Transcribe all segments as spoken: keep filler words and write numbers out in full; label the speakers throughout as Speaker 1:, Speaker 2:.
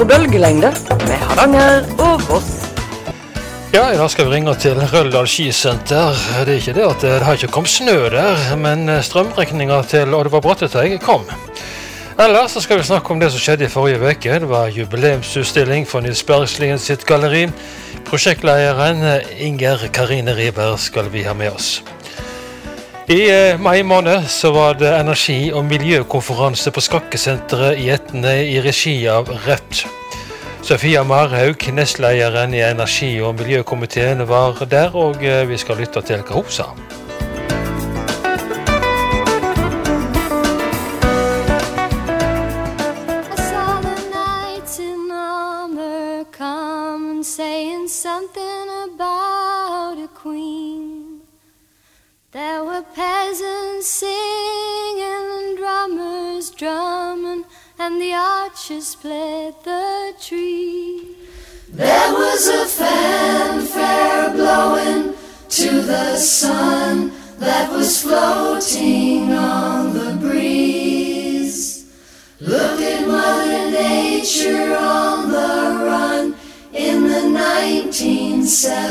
Speaker 1: på bølgelengde med Hardanger og Voss.
Speaker 2: Ja, i dag skal vi ringe til Røldal skisenter. Det er ikke det at det har ikke kommet snø der, men strømrekninga til Oddvar Brattestegn kom. Ellers så skal vi snakke om det som skjedde i forrige veke. Det var jubileumsutstilling for Nils Bergslien sitt galleri. Prosjektlederen Inger Karine Riber skal vi ha med oss. I eh, mai måned så var det energi- og miljøkonferanse på Skakkesenteret i Etne i regi av R E P. Sofia Marhaug, nestlederen i energi- og miljøkomiteen, var der, og eh, vi skal lytte til hva hun sa.
Speaker 3: Something about a queen. There were peasants singing and drummers drumming, and the archers split the tree.
Speaker 4: There was a fanfare blowing to the sun that was floating on the breeze. Look at Mother Nature on the run in the nineteen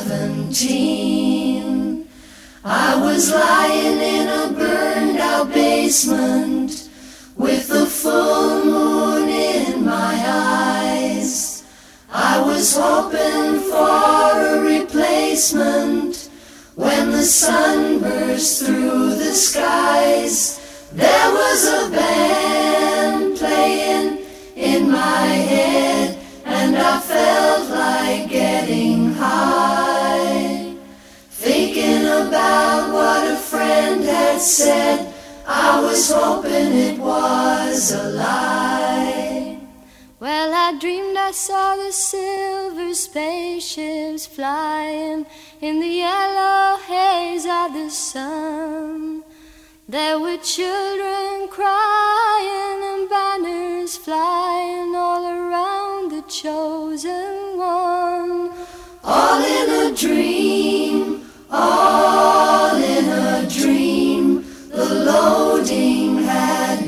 Speaker 4: seventeen. I was lying in a burned out basement with the full moon in my eyes. I was hoping for a replacement when the sun burst through the skies. There was a band playing in my head, and I felt like getting high, thinking about what a friend had said. I was hoping it was a lie.
Speaker 3: Well, I dreamed I saw the silver spaceships flying in the yellow haze of the sun. There were children crying and banners flying all around the chosen one.
Speaker 4: All in a dream, all in a dream, the loading had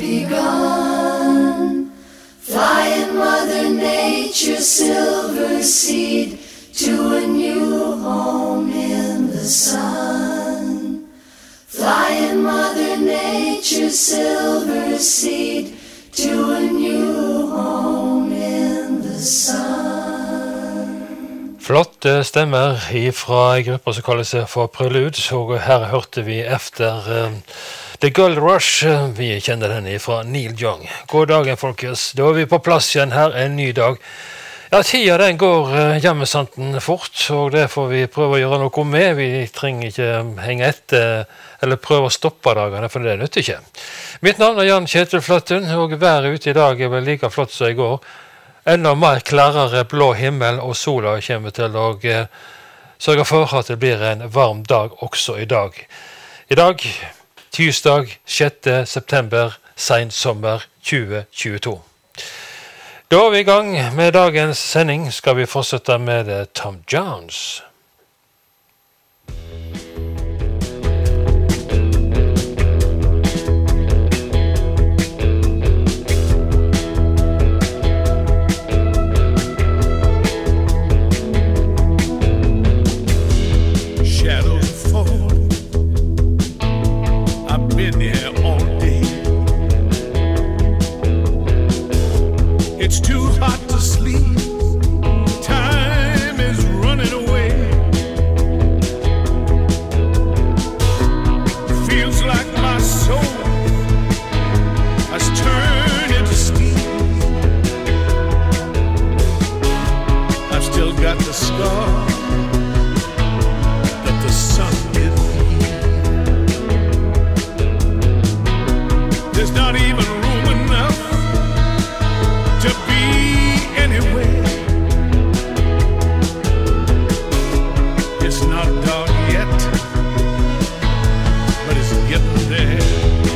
Speaker 4: begun. Flying Mother Nature's silver seed to a new home in the sun. Flying Mother Nature's silver seed to a new home in the sun.
Speaker 2: Flotte stemmer fra grupper som kaller seg for Prelude, og her hørte vi efter uh, The Gold Rush. Vi kjenner den fra Neil Young. God dagen, folkens. Da er vi på plass igjen her en ny dag. Ja, tida den går uh, hjemmesanten fort, og det får vi prøve å gjøre noe med. Vi trenger ikke henge etter eller prøve å stoppe dagene, for det nytter ikke. Mitt navn er Jan Kjetil Fløttun, og været ute i dag er vel like flott som i går. Enda mer klarere blå himmel, og sola kommer til å uh, sørge for at det blir en varm dag også i dag. I dag, tirsdag sjette september, sensommer tjue tjueto. Da er vi i gang med dagens sending. Skal vi fortsette med Tom Jones.
Speaker 5: It's too hot to sleep. Time is running away. Feels like my soul has turned into steam. I've still got the scar that the sun did leave. There's not even room enough to be anywhere. It's not dark yet, but it's getting there.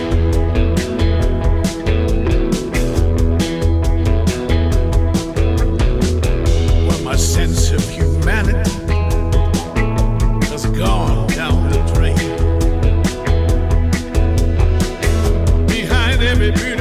Speaker 5: Well, my sense of humanity has gone down the drain. Behind every beauty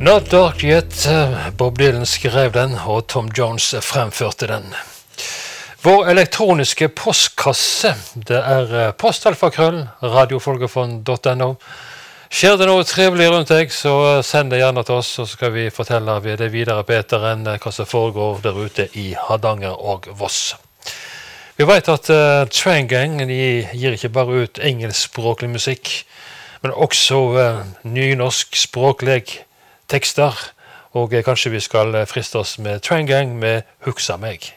Speaker 2: Not Dark Yet, Bob Dylan skrev den, og Tom Jones fremførte den. Vår elektroniske postkasse, det er postalfakrøll, radiofolgefond punktum no. Skjer det noe trevelig rundt deg, så send det gjerne til oss, så skal vi fortelle det videre på eteren hva som foregår der ute i Hardanger og Voss. Vi vet at uh, Train Gang, de gir ikke bare ut engelskspråklig musikk, men også uh, nynorsk språklig tekster, og uh, kanskje vi skal uh, friste oss med Train Gang med Huksa meg.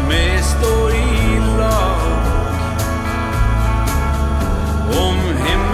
Speaker 6: Om himmelen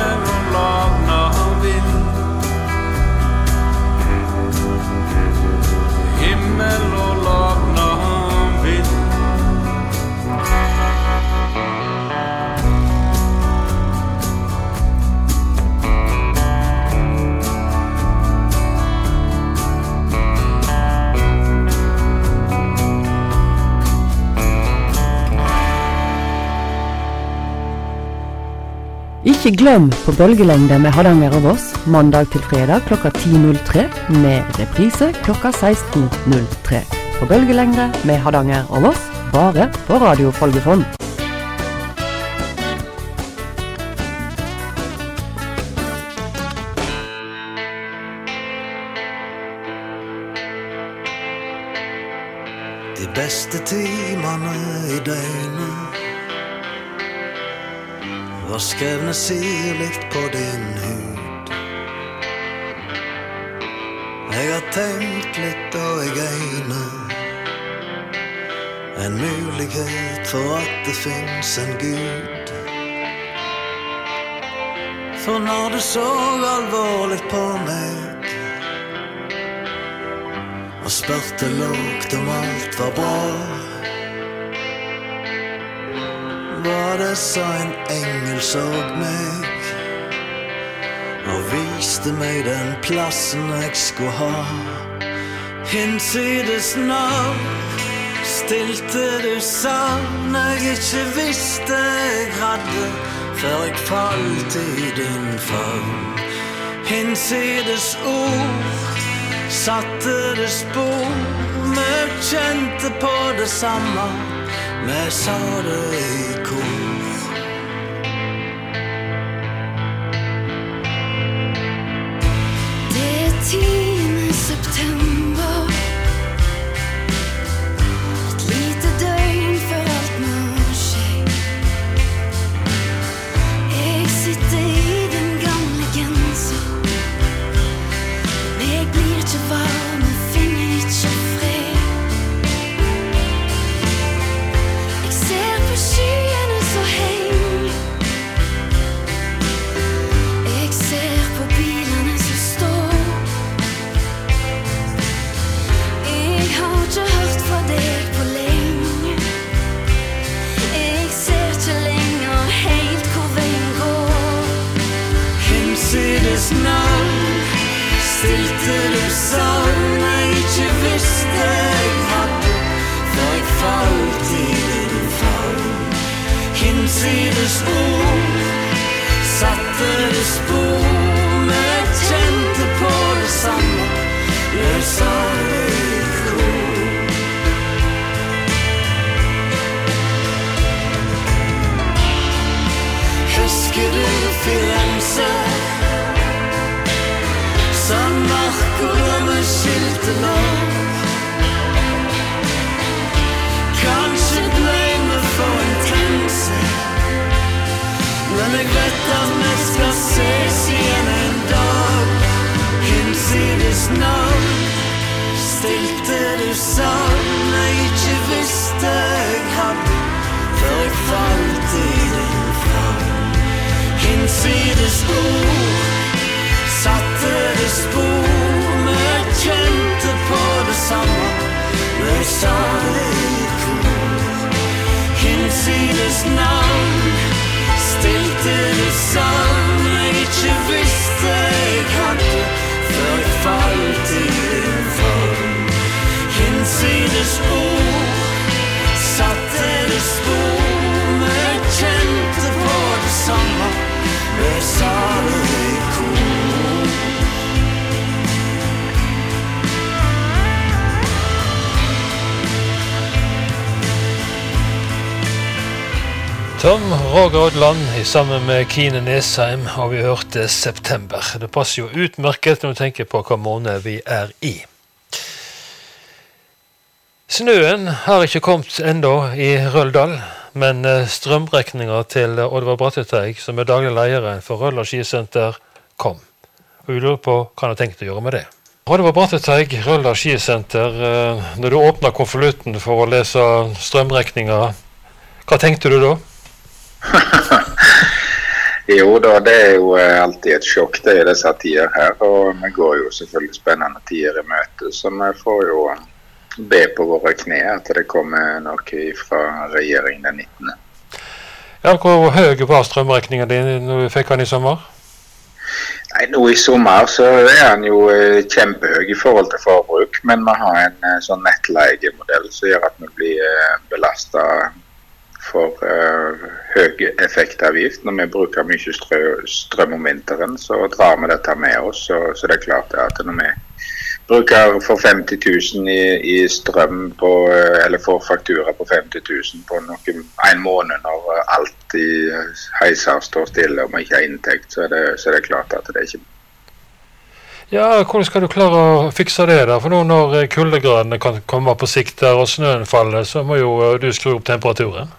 Speaker 6: Ikke glem på bølgelengde med Hardanger og Voss, mandag til fredag klokka ti null tre, med reprise klokka seksten null tre. På bølgelengde med Hardanger og Voss, bare på Radio Folgefond.
Speaker 7: De beste timene i døgnet var skrevne sirligt på din hud. Jeg har tenkt litt og jeg egner en mulighet for at det finnes en Gud. For når du så alvorlig på meg og spurte lågt om alt var bra, var det så en engel såg meg og viste meg den plassen jeg skulle ha. Hinsides navn stilte du savn jeg ikke visste jeg hadde før jeg falt i din favn. Hinsides ord satte det spor, vi kjente på det samme, vi sa det i kor.
Speaker 3: Det er tiende september, et lite døgn før alt må skje. Jeg sitter i den gamle genser, men jeg blir ikke varm, jeg finner ikke fred. Jeg ser på skyene så heng, jeg ser på bilene som står. Jeg har ikke hørt fra deg på lenge, jeg ser ikke lenger helt hvor veien går.
Speaker 7: Hinsides navn stilte du savn jeg ikke visste jeg hadde før jeg falt i din favn. Hinsides ord satte det spor, vi kjente på det samme, vi sa det i kor. Husker du Firenze, San Marco da vi skilte lag? Kanskje ble vi for intense, men jeg vet at vi skal ses igjen en dag. Hinsides navn stilte du savn jeg ikke visste jeg hadde før jeg falt i din favn. Hinsides ord satte det spor, vi kjente på det samme, vi sa det i kor. Hinsides navn stilte du savn jeg ikke visste jeg hadde før jeg falt i din favn. Hinsides ord satte det spor, vi kjente på det samme, vi sa det i kor.
Speaker 2: Tom Roger Odland i sammen med Kine Nesheim, og vi hørte September. Det passer jo utmerket når du tenker på hva måned vi er i. Snøen har ikke kommet enda i Røldal, men strømrekninger til Oddvar Brattøyteig, som er daglig leieren for Røldal Skisenter, kom. Og vi lurer på hva han har tenkt å gjøre med det. Oddvar Brattøyteig, Røldal Skisenter, når du åpner konvolutten for å lese strømrekninger, hva tenkte du da?
Speaker 8: Jo da, det er jo alltid et sjokk det i disse tider her, og vi går jo selvfølgelig spennende tider i møte, så vi får jo be på våre kne at det kommer noe fra regjeringen den nittende.
Speaker 2: Ja, hvor høy var strømrekningen din når du fikk den i sommer?
Speaker 8: Nei, nå i sommer så er den jo kjempehøy i forhold til forbruk, men vi har en sånn nettleiemodell som gjør at vi blir belastet for uh, høy effektavgift. Når vi bruker mye strø, strøm om vinteren, så drar vi dette med oss. Så, så det er klart at når vi bruker for femti tusen i, i strøm på, eller får faktura på femti tusen på noen, en måned når alt i heiser står stille og man ikke har inntekt, så er det, så er det klart at det er ikke.
Speaker 2: Ja, hvordan skal du klare å fikse det da? For nå når kuldegradene kan komme på sikt der og snøen faller, så må jo du skru opp temperaturen.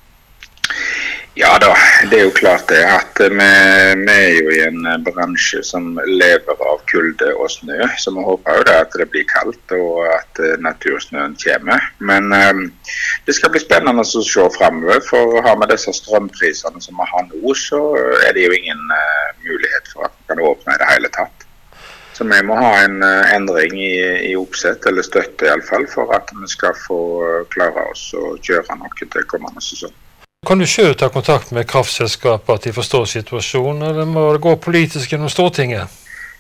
Speaker 8: Ja da, det er jo klart det at vi, vi er jo i en bransje som lever av kulde og snø, så vi håper jo det at det blir kaldt og at natursnøen kommer. Men um, det skal bli spennende å se fremover, for har vi disse strømprisene som vi har nå, så er det jo ingen uh, mulighet for at vi kan åpne i det hele tatt. Så vi må ha en uh, endring i, i oppsett, eller støtte i alle fall, for at vi skal få uh, klare oss å kjøre noe til kommende sesong.
Speaker 2: Kan du selv ta kontakt med kraftselskapet at de forstår situasjonen, eller må det gå politisk gjennom Stortinget?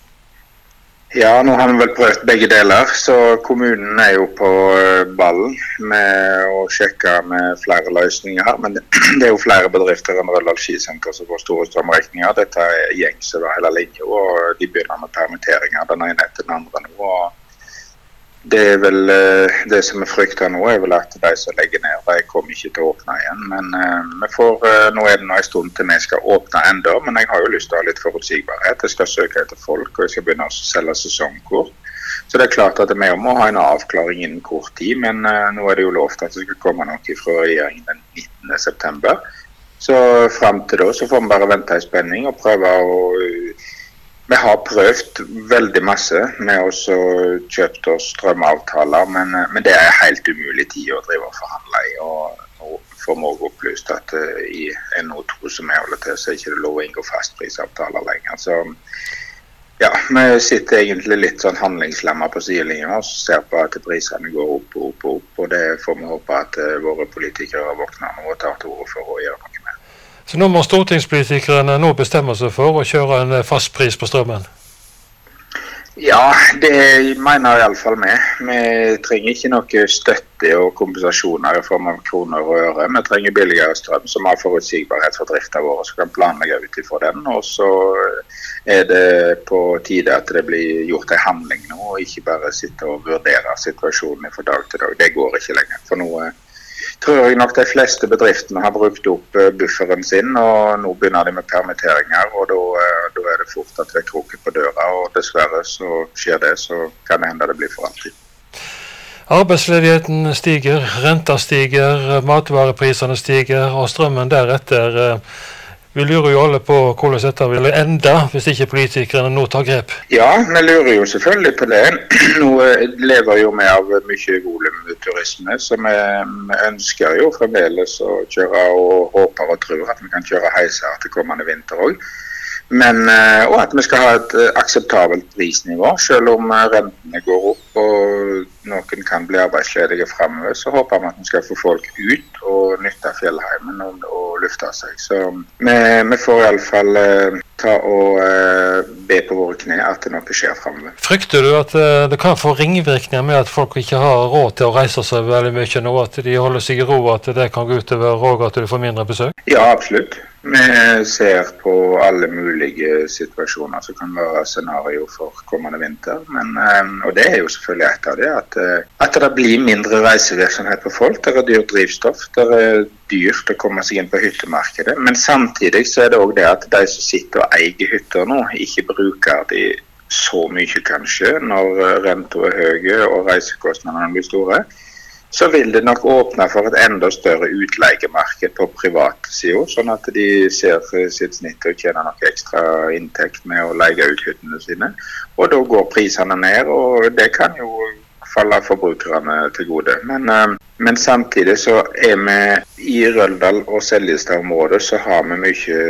Speaker 8: Ja, nå har vi vel prøvd begge deler, så kommunen er jo på ballen med å sjekke med flere løsninger, men det, det er jo flere bedrifter enn Røldal Skisenter som får store strømregninger. Dette er gjengs over hele linje, og de begynner med permitteringer den ene etter den andre nå, og det er vel det som er fryktet nå, er vel at de som legger ned, de kommer ikke til å åpne igjen, men uh, vi får, uh, nå er det nå en stund til vi skal åpne enda, men jeg har jo lyst til å ha litt forutsigbarhet. Jeg skal søke etter folk, og jeg skal begynne å selge sesongkort. Så det er klart at vi må ha en avklaring innen kort tid, men uh, nå er det jo lovt at det skal komme noe fra regjeringen den nittende september. Så frem til da så får vi bare vente i spenning og prøve å... Uh, Vi har prøvd veldig masse med oss å kjøpe oss strømavtaler, men, men det er helt umulig tid å drive og forhandle i. Og nå får vi også opplyst at uh, i N O to som jeg holder til, så er ikke det lov å inngå fastprisavtaler lenger. Så ja, vi sitter egentlig litt sånn handlingslammet på sidelinjen og ser på at prisene går opp og opp og opp, og det får vi håpe at uh, våre politikere våkner nå og tar til orde for å gjøre noe med.
Speaker 2: Så nå må stortingspolitikerne nå bestemme seg for å kjøre en fast pris på strømmen?
Speaker 8: Ja, det mener i alle fall vi. Vi trenger ikke noe støtte og kompensasjoner i form av kroner og øre. Vi trenger billigere strøm som har forutsigbarhet for driften vår, så kan planlegge ut ifra den. Og så er det på tide at det blir gjort en handling nå, og ikke bare sitte og vurdere situasjonen fra dag til dag. Det går ikke lenger. For noe tror jeg nok de fleste bedriftene har brukt opp bufferen sin, og nå begynner de med permitteringer, og da, da er det fort at det kroker på døra, og dessverre så skjer det, så kan det hende det blir for alltid.
Speaker 2: Arbeidsledigheten stiger, renta stiger, matvareprisene stiger, og strømmen deretter. Vi lurer jo alle på hvordan dette vil enda hvis ikke politikerne nå tar grep.
Speaker 8: Ja, vi lurer jo selvfølgelig på det. Nå lever jo vi av mye volumturisme, så vi, vi ønsker jo fremdeles å kjøre og håper og tror at vi kan kjøre heiser til kommende vinter også. Men, og at vi skal ha et akseptabelt prisnivå, selv om rentene går opp og noen kan bli arbeidsledige fremover, så håper vi at vi skal få folk ut og nytte fjellheimen og, og lufte seg. Så vi, vi får i alle fall uh, ta og uh, be på våre kne at det noe skjer fremover.
Speaker 2: Frykter du at uh, det kan få ringvirkninger med at folk ikke har råd til å reise seg veldig mye nå, at de holder seg i ro, at det kan gå ut over råd at du får mindre besøk?
Speaker 8: Ja, absolutt. Vi ser på alle mulige situasjoner som kan være scenario for kommende vinter, men, og det er jo selvfølgelig et av det, at, at det blir mindre reisevirksomhet på folk, det er dyrt drivstoff, det er dyrt å komme seg inn på hyttemarkedet, men samtidig så er det også det at de som sitter og eier hytter nå, ikke bruker de så mye kanskje, når renta er høye og reisekostnadene blir store. Så vil det nok åpne for et enda større utleiemarked på privat side, sånn at de ser sitt snitt og tjener noe ekstra inntekt med å leie ut hyttene sine. Og da går prisene ned, og det kan jo falle forbrukerne til gode. Men, men samtidig så er vi i Røldal og Seljestad-området, så har vi mye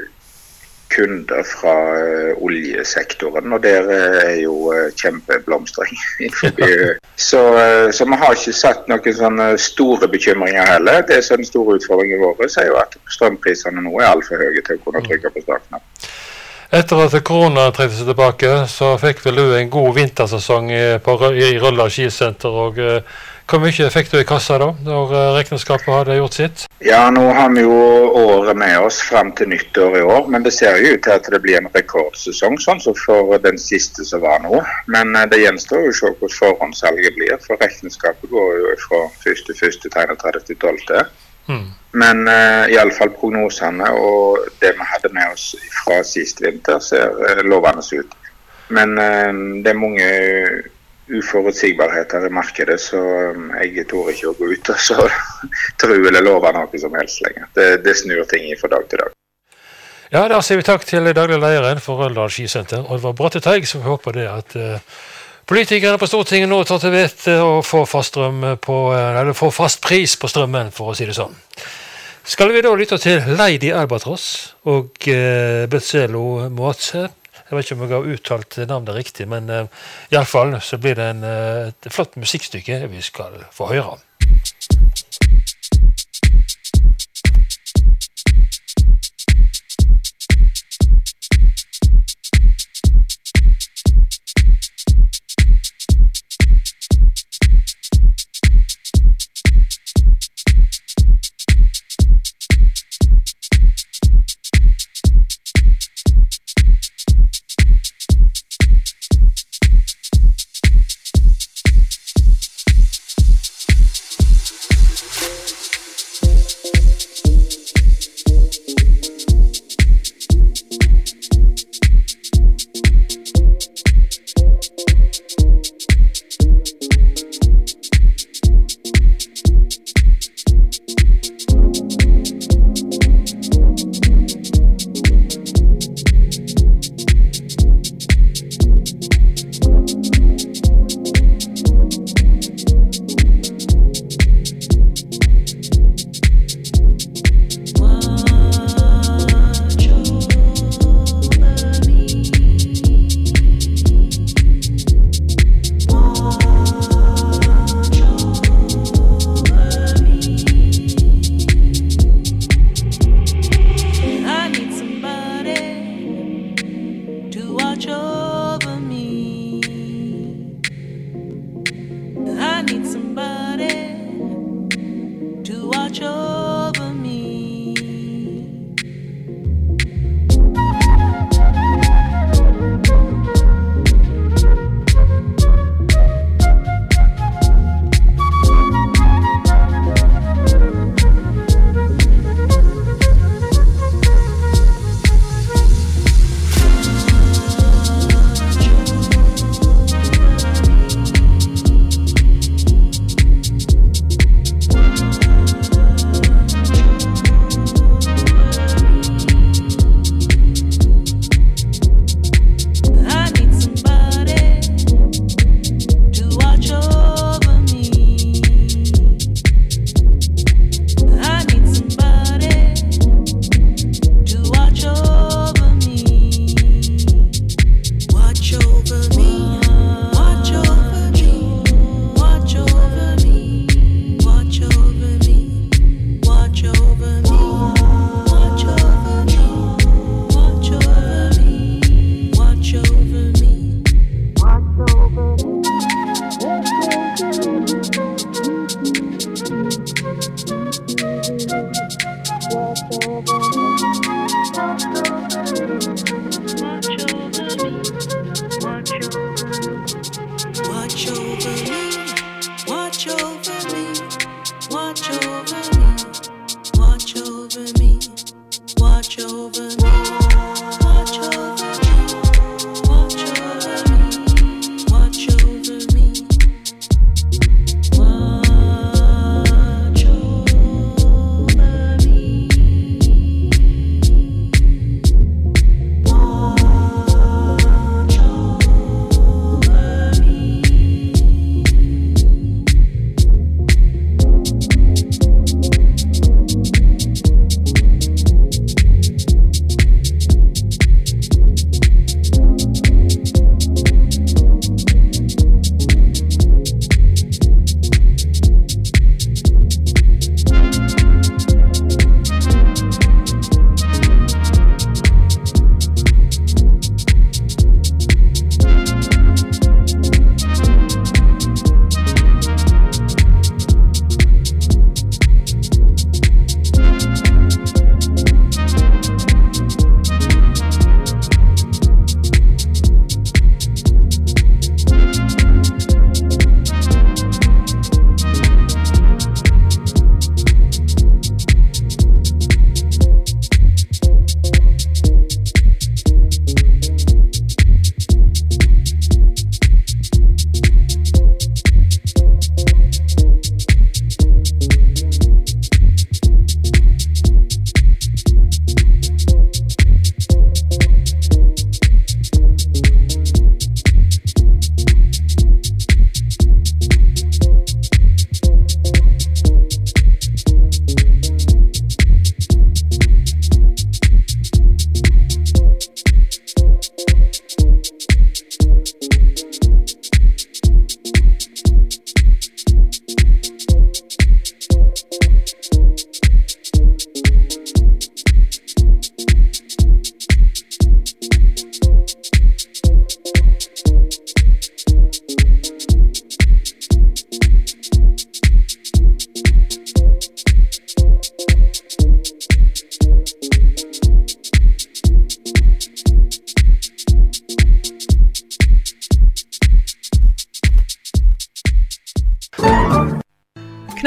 Speaker 8: kunder fra uh, oljesektoren, og der er jo uh, kjempeblomstring. så, uh, så vi har ikke satt noen sånne store bekymringer heller. Det som er den store utfordringen vår, er jo at strømprisene nå er alt for høye til å kunne trykke på starten.
Speaker 2: Etter at korona tredde seg tilbake, så fikk vel du en god vintersesong på, i Røldal Skisenter, og uh, Hvor mye fikk du i kassa da, når regnskapet hadde gjort sitt?
Speaker 8: Ja, nå har vi jo året med oss frem til nyttår i år, men det ser jo ut til at det blir en rekordsesong, sånn som for den siste som var nå. Men det gjenstår jo å se hvordan forhåndssalget blir, for regnskapet går jo fra første første til tredivte tolvte Mm. Men uh, i alle fall prognosene og det vi hadde med oss fra sist vinter ser uh, lovende ut. Men uh, det er mange uforutsigbarheter i markedet, så um, jeg tror ikke å gå ut og så tro eller love noe som helst lenger. Det, det snur ting fra dag til dag.
Speaker 2: Ja, da sier vi takk til daglig lederen for Røldal Skisenter, Oddvar Brattteig, som håper det at uh, politikere på Stortinget nå tar til vette og får fast, strøm på, eller får fast pris på strømmen, for å si det sånn. Skal vi da lytte til Lady Albatross og uh, Betzelo Moatse? Jeg vet ikke om jeg har uttalt navnet riktig, men uh, i alle fall så blir det en, uh, et flott musikkstykke vi skal få høre.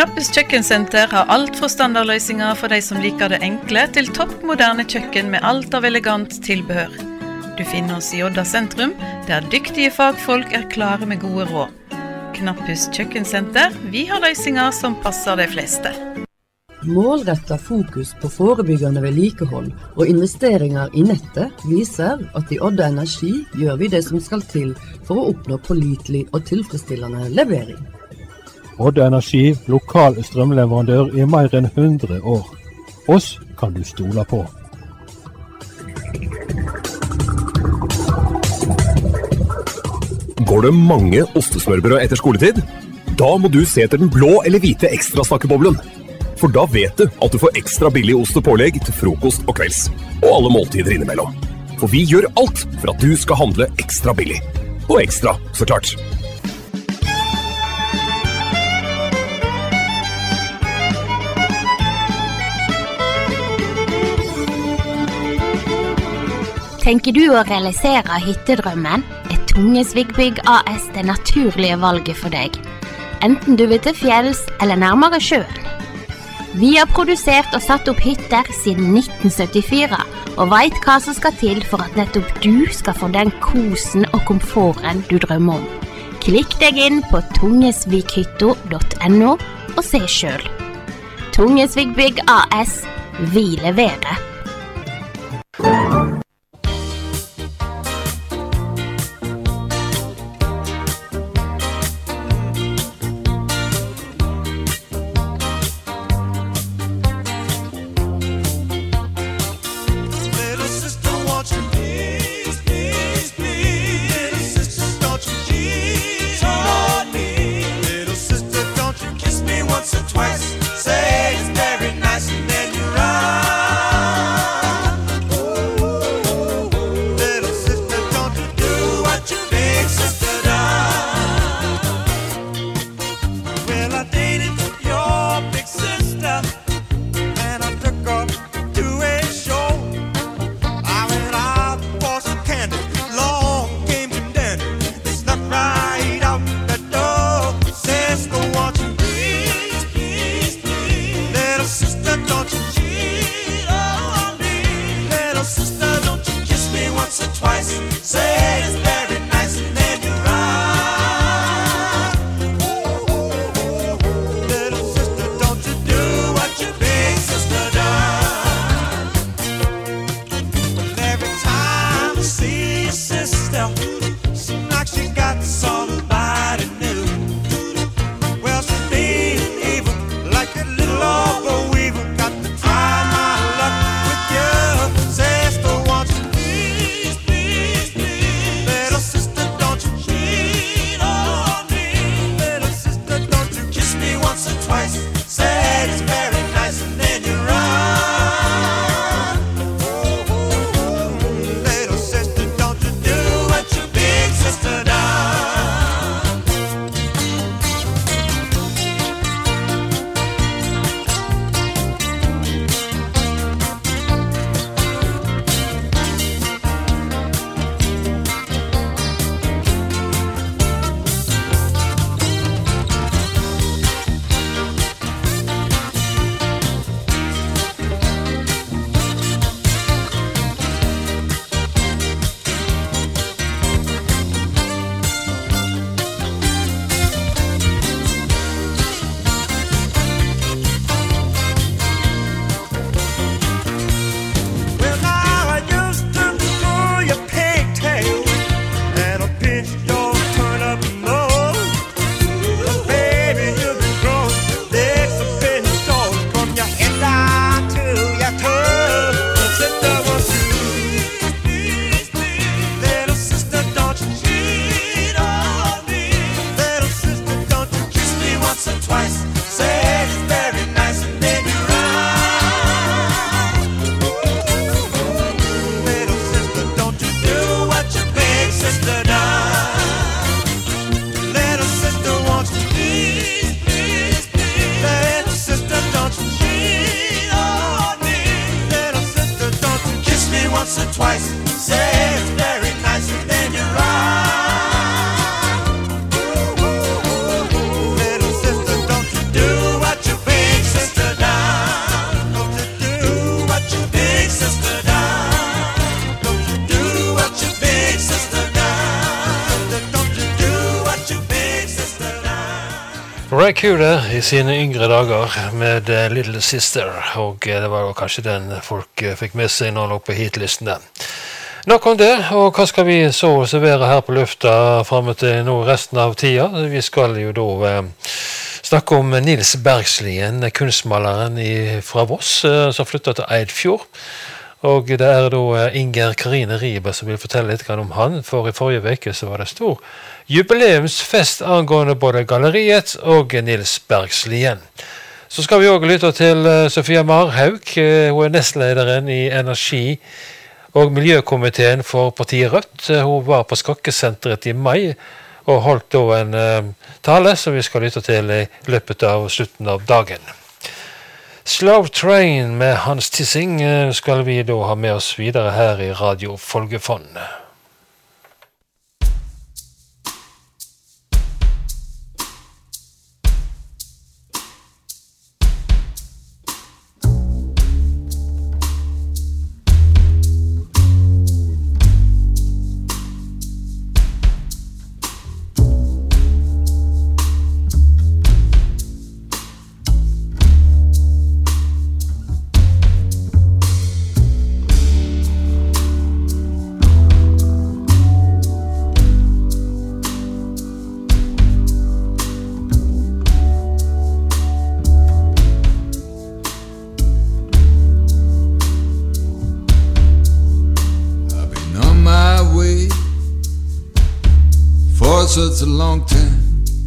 Speaker 9: Knappes kjøkkensenter har alt for standardløsninger for de som liker det enkle til toppmoderne kjøkken med alt av elegant tilbehør. Du finner oss i Odda sentrum, der dyktige fagfolk er klare med gode råd. Knappes kjøkkensenter, vi har løsninger som passer de fleste.
Speaker 6: Målrettet fokus på forebyggende vedlikehold og investeringer i nettet viser at i Odda Energi gjør vi det som skal til for å oppnå pålitelig og tilfredsstillende levering.
Speaker 10: Odda Energi, lokal strømleverandør i mer enn hundre år. Oss kan du stole på.
Speaker 11: Går det mange ostesmørbrød etter skoletid? Da må du se etter den blå eller hvite ekstra snakkeboblen. For da vet du at du får ekstra billig ost og pålegg til frokost og kvelds. Og alle måltider innimellom. For vi gjør alt for at du skal handle ekstra billig. Og ekstra, så klart.
Speaker 12: Tenker du å realisere hyttedrømmen, er Tungesvigbygg A S det naturlige valget for deg. Enten du vil til fjells eller nærmere sjøen. Vi har produsert og satt opp hytter siden nitten syttifire, og vet hva som skal til for at nettopp du skal få den kosen og komforten du drømmer om. Klikk deg inn på tungesvighytta punktum no og se selv. Tungesvigbygg A S, vi leverer.
Speaker 13: Sister,
Speaker 2: Ray Cooder i sine yngre dager med uh, Little Sister, og uh, det var jo kanskje den folk uh, fikk med seg når de lå på hitlistene. Nok om det, og hva skal vi så servere her på lufta frem til nå resten av tida? Vi skal jo da uh, snakke om Nils Bergslien, kunstmaleren i, fra Voss, uh, som flyttet til Eidfjord. Og det er da Inger Karine Ribe som vil fortelle litt om han, for i forrige veke så var det stor jubileumsfest angående både galleriet og Nils Bergslien. Så skal vi også lytte til Sofia Marhaug, hun er nestlederen i Energi- og Miljøkomiteen for partiet Rødt. Hun var på Skakkesenteret i mai og holdt da en uh, tale som vi skal lytte til i løpet av slutten av dagen. Slow Train med Hans Tissing skal vi da ha med oss videre her i Radio Folgefond.
Speaker 13: Such a long time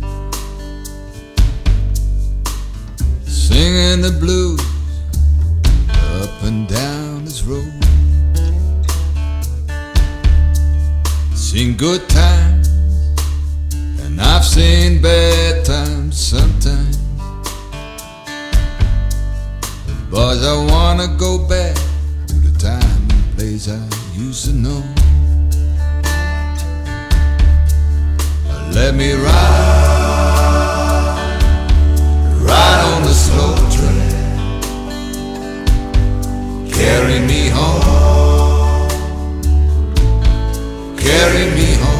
Speaker 13: singing the blues up and down this road. Seen good times and I've seen bad times sometimes, but I wanna go back to the time and place I used to know. Let me ride, ride on the slow train, carry me home, carry me home.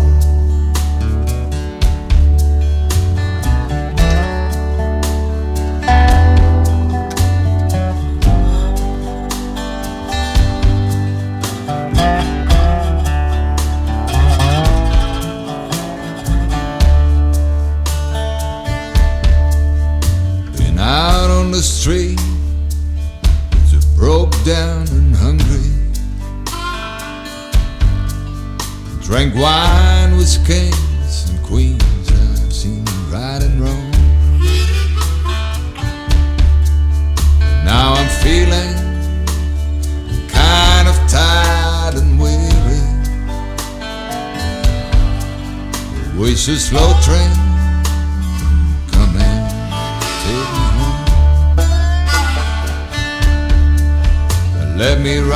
Speaker 13: The street, so broke down and hungry, drank wine with kings and queens. I've seen right and wrong, but now I'm feeling kind of tired and weary. Wish a slow train come and take me home. Let me ride,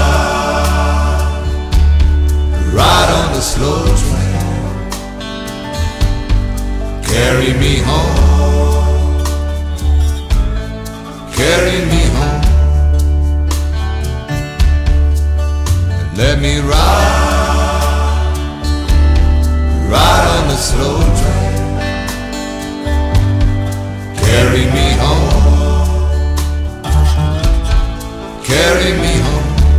Speaker 13: ride on the slow train, carry me home, carry me home. Let me ride, ride on the slow train, carry me home, carry me home.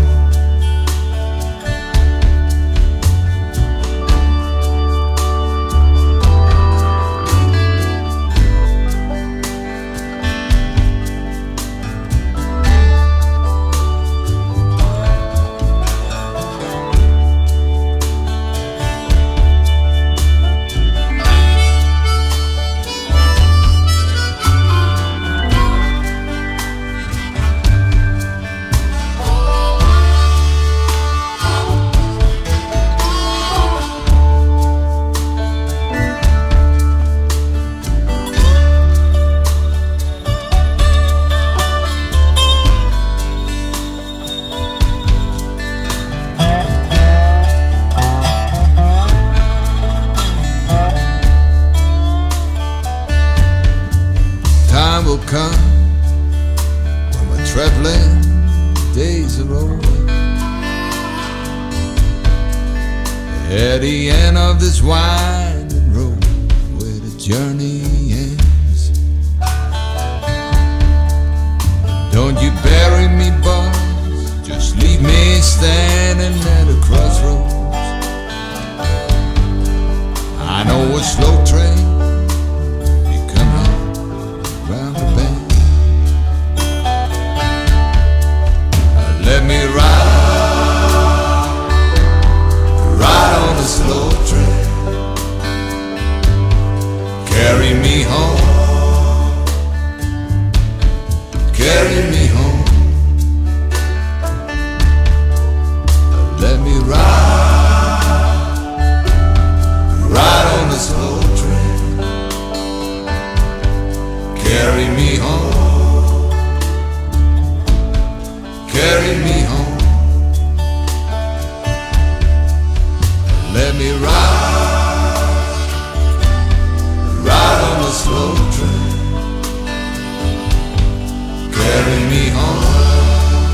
Speaker 13: Come when my traveling days are over, at the end of this winding road where the journey ends. standing at a crossroads. I know a slow train be coming round the bend. Let me ride, ride on the slow train. Carry me home, carry me home. Let me ride, ride on the slow train. Carry me home, carry me home. Let me ride, ride on the slow train. Carry me home,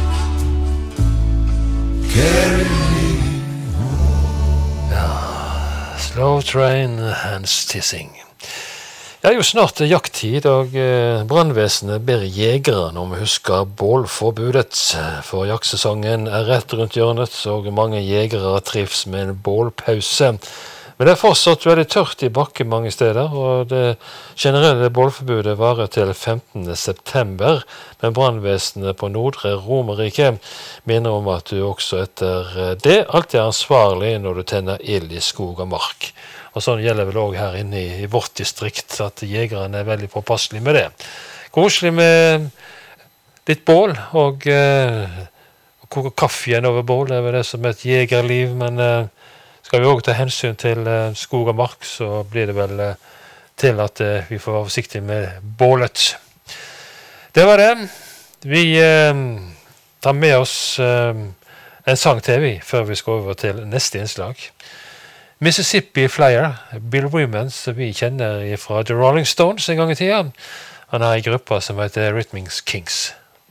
Speaker 13: carry me home.
Speaker 2: Ja, Slow Train, Hans Tissing. Det er jo snart jakttid, og eh, brannvesenet ber jegerne om å huske bålforbudet, for jaktsesongen er rett rundt hjørnet, og mange jegere trives med en bålpause. Men det er fortsatt veldig tørt i bakken mange steder, og det generelle bålforbudet varer til femtende september, men brannvesenet på Nordre Romerike minner om at du også etter det alltid er ansvarlig når du tenner ild i skog og mark. Og sånn gjelder vel også her inne i, i vårt distrikt, at jegerne er veldig påpasselige med det. Koselig med litt bål, og eh, koke kaffe igjen over bål, det er vel det som er et jegerliv, men eh, skal vi også ta hensyn til eh, skog og mark, så blir det vel eh, til at eh, vi får være forsiktige med bålet. Det var det. Vi eh, tar med oss eh, en sang til vi, før vi skal over til neste innslag. Mississippi Flyer, Bill Wyman, som vi kjenner fra The Rolling Stones en gang i tiden. Han har en gruppe som heter Rhythmix Kings.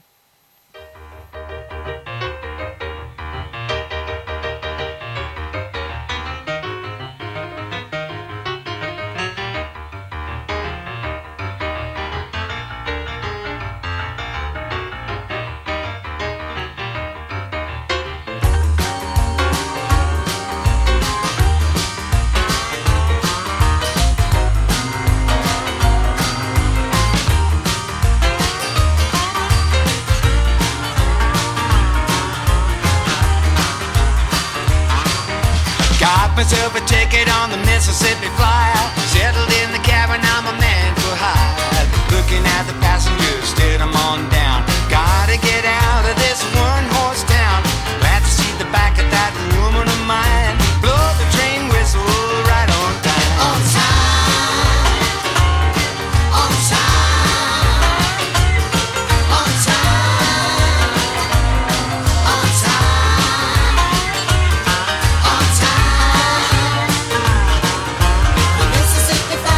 Speaker 14: Myself a ticket on the Mississippi Flyer. Settled in the cabin, I'm a man for hire. Looking at the passengers, steered them on down. Gotta get out of this one-horse town. Glad to see the back of that woman of mine. Blow the train whistle right on time. On time. On time. On time. On time. On time. Mississippi Flyer.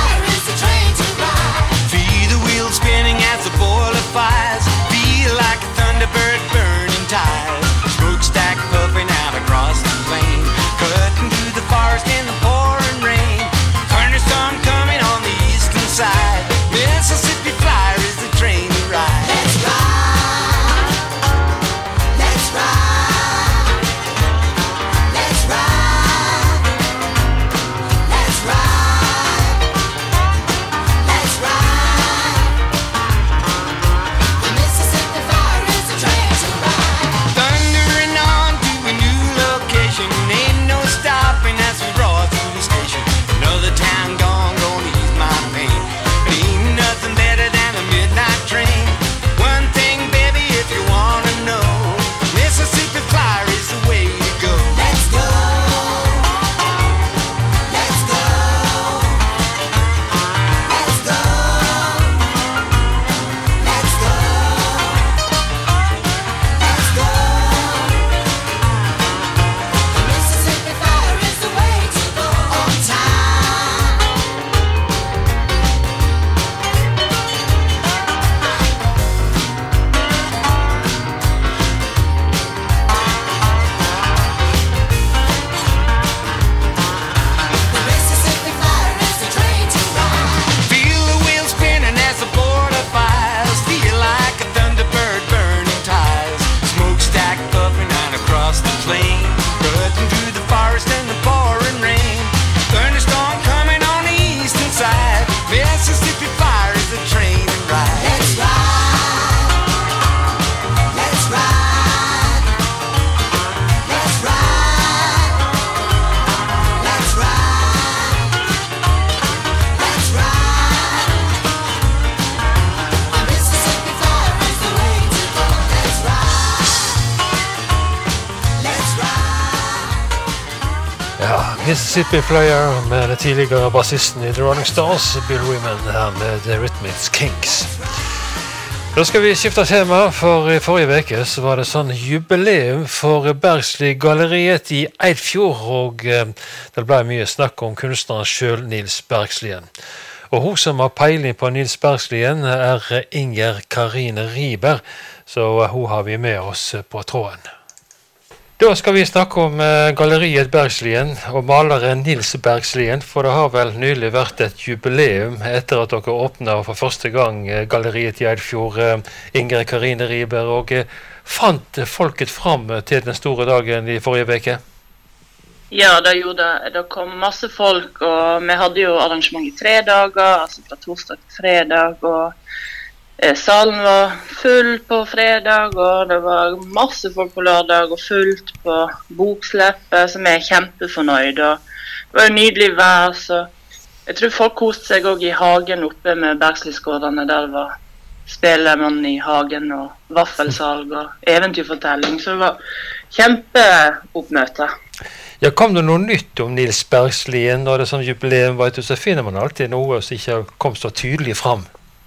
Speaker 2: Mississippi Flyer med den tidligere bassisten i The Rolling Stones, Bill Wyman, her med The Rhythmic Kings. Da skal vi skifte tema, for i forrige veke så var det sånn jubileum for Bergslid-galleriet i Eidfjord, og det ble mye snakk om kunstneren selv, Nils Bergslien. Og hun som har peiling på Nils Bergslien er Inger Karine Riber, så hun har vi med oss på tråden. Da skal vi snakke om uh, galleriet Bergslien og maleren Nils Bergslien, for det har vel nylig vært et jubileum etter at dere åpnet for første gang uh, galleriet i Eidfjord, uh, Inger Karine Riber, og uh, fant folket fram til den store dagen i forrige veke?
Speaker 15: Ja, det gjorde det. Det kom masse folk, og vi hadde jo arrangement i tre dager, altså fra torsdag til fredag, og salen var full på fredag, og det var masse folk på lørdag, og fullt på boksleppet, som er kjempefornøyd. Og det var jo nydelig vær, så jeg tror folk koste seg også i hagen oppe med Bergslidskårene, der det var spelemann i hagen, og vaffelsalg, og eventyrfortelling, så det var kjempeoppmøte.
Speaker 2: Ja, kom det noe nytt om Nils Bergslien når det er sånn jubileum, vet du, så finner man alltid noe som ikke kom så tydelig fram.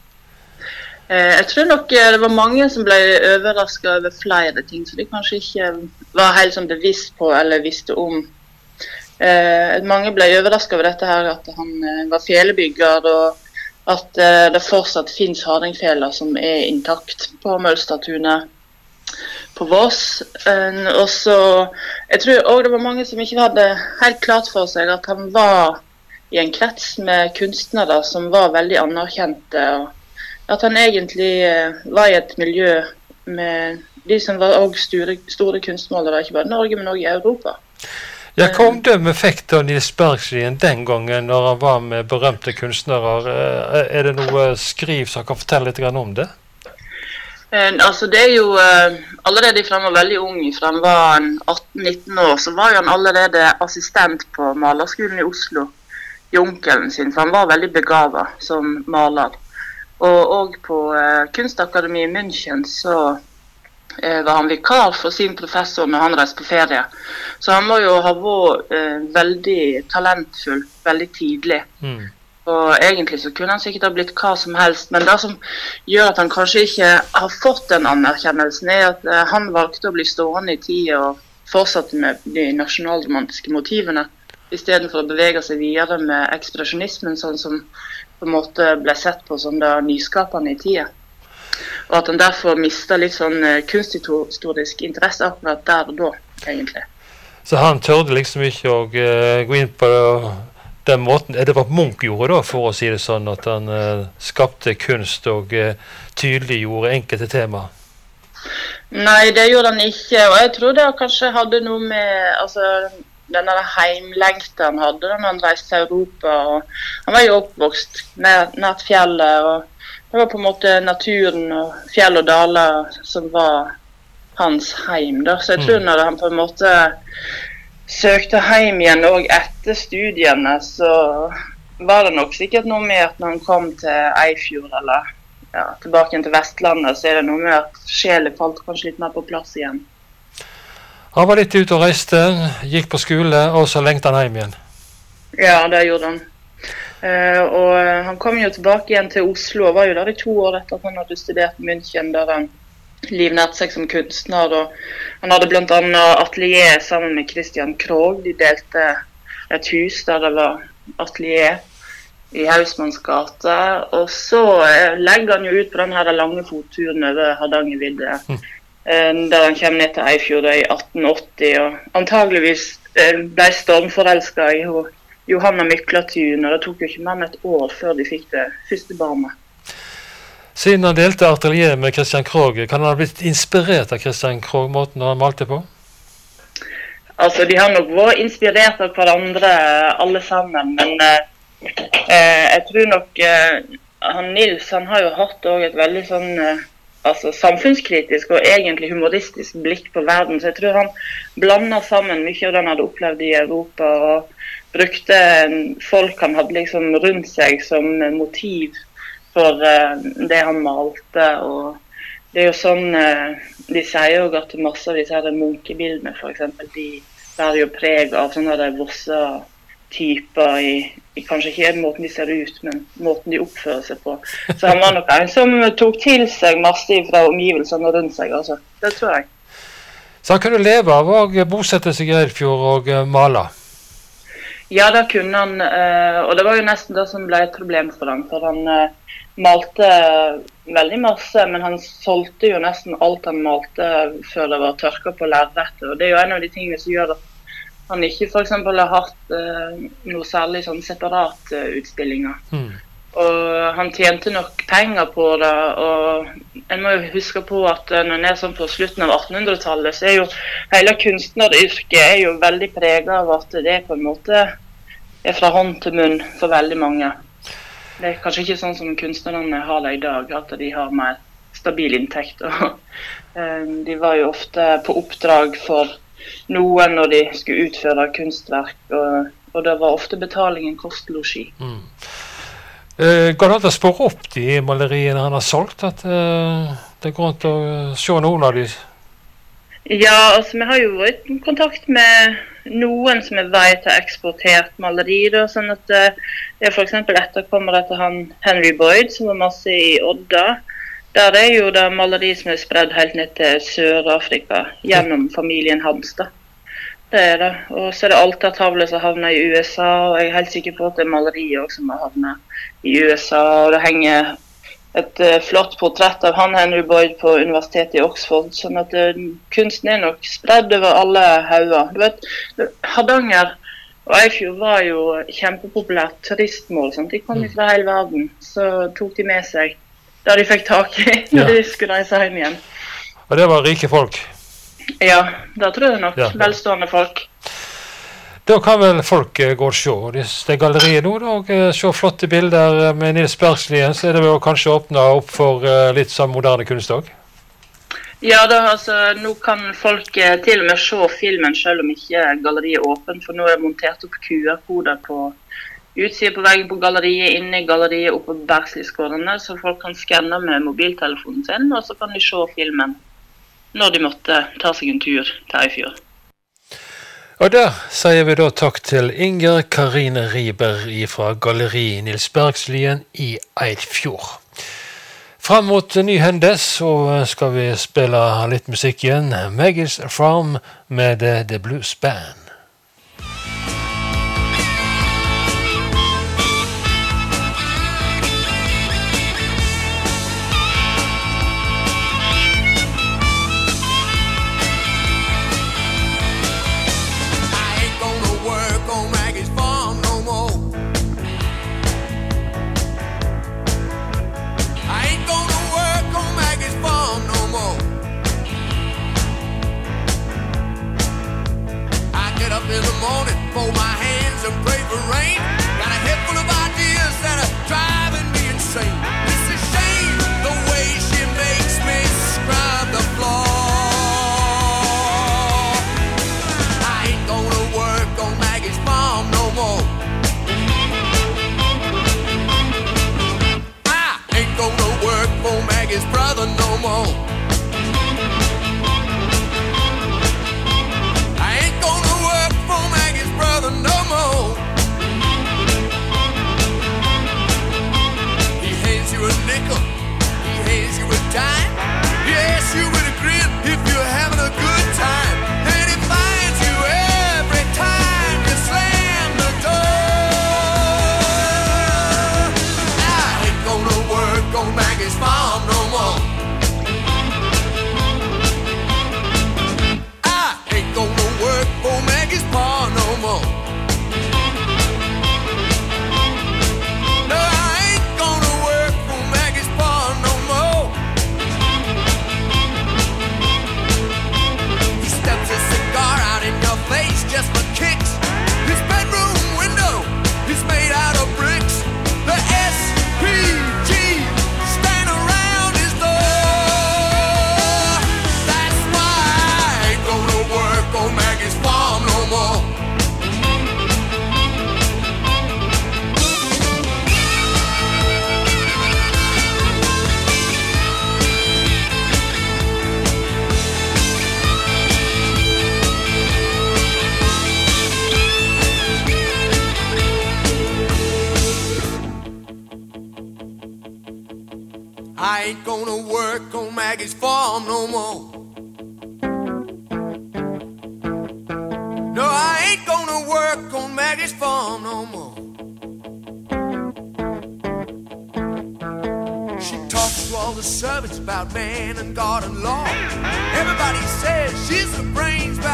Speaker 15: Jeg tror nok det var mange som ble overrasket over flere ting, så de kanskje ikke var helt sånn bevisst på eller visste om. Eh, mange ble overrasket over dette her, at han var fjellbygger, og at eh, det fortsatt finnes hardingfjeller som er intakt på Mølstadtunet på Voss. Eh, og så, jeg tror også det var mange som ikke hadde helt klart for seg at han var i en krets med kunstnere som var veldig anerkjente, og at han egentlig eh, var i et miljø med de som var også store, store kunstmålere, ikke bare i Norge, men også i Europa.
Speaker 2: Ja, hva omdømme fikk da Nils Bergslien den gangen når han var med berømte kunstnere? Er det noe skriv som kan fortelle litt om det?
Speaker 15: Eh, altså det er jo, eh, allerede fra han var veldig ung, fra han var atten nitten år, så var jo han allerede assistent på malerskolen i Oslo, i onkelen sin, for han var veldig begavet som maler. Og, og på eh, Kunstakademi i München så eh, var han vikar for sin professor når han reiste på ferie. Så han må jo ha vært eh, veldig talentfull, veldig tidlig. Mm. Og egentlig så kunne han sikkert ha blitt hva som helst, men det som gjør at han kanskje ikke har fått den anerkjennelsen er at eh, han valgte å bli stående i tid og fortsatte med de nasjonalromantiske motivene, i stedet for å bevege seg videre med ekspresjonismen, sånn som på en måte ble sett på som det nyskapende i tida. Og at han derfor mistet litt sånn kunsthistorisk interesse akkurat der og da, egentlig.
Speaker 2: Så han tørde liksom ikke å uh, gå inn på den måten, er det hva Munch gjorde da, for å si det sånn, at han uh, skapte kunst og uh, tydeliggjorde enkelte tema?
Speaker 15: Nei, det gjorde han ikke, og jeg tror det kanskje hadde noe med, altså, denne heimlengte han hadde da han reiste til Europa, og han var jo oppvokst nært, nært fjellet, og det var på en måte naturen og fjell og daler som var hans heim da. Så jeg tror når han på en måte søkte heim igjen og etter studiene, så var det nok sikkert noe med at når han kom til Eidfjord eller ja, tilbake til Vestlandet, så er det noe med at sjelen falt kanskje litt mer på plass igjen.
Speaker 2: Han var litt ute og reiste, gikk på skole, og så lengte han hjem igjen.
Speaker 15: Ja, det gjorde han. Uh, og han kom jo tilbake igjen til Oslo, og var jo der i to år etter at han hadde studert i München, der han livnært seg som kunstner. Og han hadde blant annet atelier sammen med Christian Krogh. De delte et hus der det var atelier i Hausmanns gate. Og så uh, legger han jo ut på den her lange fotturen over Hardangervidda. Mm. Der han kom ned til Eidfjord i atten åtti, og antageligvis ble stormforelsket i Johanna Myklatun, og det tok jo ikke mer enn et år før de fikk det første barnet.
Speaker 2: Siden han delte atelier med Christian Krogh, kan han ha blitt inspirert av Christian Krogh, måten han malte på?
Speaker 15: Altså, de har nok vært inspirert av hverandre alle sammen, men eh, jeg tror nok eh, han Nils, han har jo hatt også et veldig sånn eh, altså samfunnskritisk og egentlig humoristisk blikk på verden, så jeg tror han blandet sammen mye av det han hadde opplevd i Europa, og brukte folk han hadde liksom rundt seg som motiv for uh, det han malte, og det er jo sånn, uh, de sier jo at masse av disse her munkebildene for eksempel, de bærer jo preg av sånne der vossa typer i, i kanskje ikke måten de ser ut, men måten de oppfører seg på. Så han var nok en som tok til seg masse fra omgivelsene rundt seg, altså. Det tror jeg.
Speaker 2: Så han kunne leve av å bosette seg i Eidfjord og male?
Speaker 15: Ja, det kunne han, og det var jo nesten det som ble et problem for han, for han malte veldig masse, men han solgte jo nesten alt han malte før det var tørket på lerretet, og det er jo en av de tingene som gjør at han ikke for eksempel har hatt uh, noe særlig sånn separat uh, utstillinger. Mm. Og han tjente nok penger på det, og en må jo huske på at uh, når en er sånn på slutten av attenhundretallet, så er jo hele kunstneryrket er jo veldig preget av at det er på en måte er fra hånd til munn for veldig mange. Det er kanskje ikke sånn som kunstnerne har det i dag, at de har mer stabil inntekt. Og, uh, de var jo ofte på oppdrag for noen når de skulle utføre kunstverk, og, og det var ofte betalingen kostlosji. Mm.
Speaker 2: Uh, går det an å spore opp de maleriene han har solgt, at uh, det går an å se noen av de?
Speaker 15: Ja, altså vi har jo vært i kontakt med noen som er vei til eksportert maleri, da, sånn at uh, det er for eksempel etterkommer etter han Henry Boyd, som var masse i Odda. Der er jo det maleri som er spredd helt ned til Sør-Afrika, gjennom familien hans da. Det er det. Og så er det altertavler som havner i U S A, og jeg er helt sikker på at det er malerier også som har havnet i U S A. Og det henger et uh, flott portrett av han Henry Boyd på universitetet i Oxford, sånn at uh, kunsten er nok spredd over alle hauger. Du vet, Hardanger og Eidfjord var jo kjempepopulært turistmål, sånn. De kom fra hele verden, så tok de med seg da de fikk tak i når ja. de skulle reise hjem igjen.
Speaker 2: Og det var rike folk?
Speaker 15: Ja, det tror jeg nok. Ja, ja. Velstående folk.
Speaker 2: Da kan vel folk uh, gå og se det galleriet nå, da, og uh, se flotte bilder med Nils Bergslien, så er det vel kanskje åpnet opp for uh, litt sånn moderne kunst også?
Speaker 15: Ja, da, altså, nå kan folk uh, til og med se filmen selv om ikke galleriet er åpent, for nå er det montert opp Q R-koder på utsida på veggen på galleriet, inne i galleriet oppe på Bergslivskårene, så folk kan skanne med mobiltelefonen sin, og så kan de se filmen når de måtte ta seg en tur til Eidfjord.
Speaker 2: Og der sier vi da takk til Inger Karine Riber fra Galleri Nils Bergslien i Eidfjord. Fram mot ny hendes så skal vi spille litt musikk igjen. Maggie's Farm med The Blues Band.
Speaker 16: I I ain't gonna work on Maggie's farm no more. No, I ain't gonna work on Maggie's farm no more. She talks to all the servants about man and God and law. Everybody says she's the brains